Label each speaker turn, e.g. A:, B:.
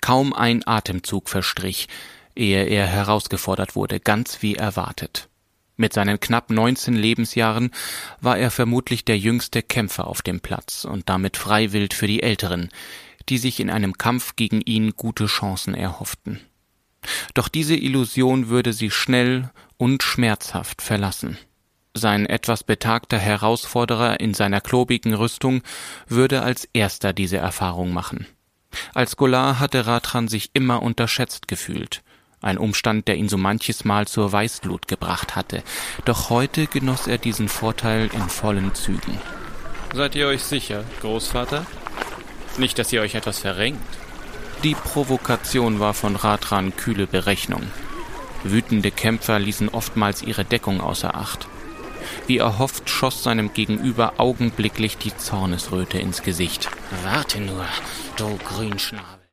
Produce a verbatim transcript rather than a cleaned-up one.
A: Kaum ein Atemzug verstrich, ehe er herausgefordert wurde, ganz wie erwartet. Mit seinen knapp neunzehn Lebensjahren war er vermutlich der jüngste Kämpfer auf dem Platz und damit Freiwild für die Älteren, die sich in einem Kampf gegen ihn gute Chancen erhofften. Doch diese Illusion würde sie schnell und schmerzhaft verlassen. Sein etwas betagter Herausforderer in seiner klobigen Rüstung würde als erster diese Erfahrung machen. Als Golar hatte Ratran sich immer unterschätzt gefühlt, ein Umstand, der ihn so manches Mal zur Weißglut gebracht hatte. Doch heute genoss er diesen Vorteil in vollen Zügen.
B: Seid ihr euch sicher, Großvater? Nicht, dass ihr euch etwas verrenkt?
A: Die Provokation war von Ratran kühle Berechnung. Wütende Kämpfer ließen oftmals ihre Deckung außer Acht. Wie erhofft schoss seinem Gegenüber augenblicklich die Zornesröte ins Gesicht.
C: Warte nur, du Grünschnabel.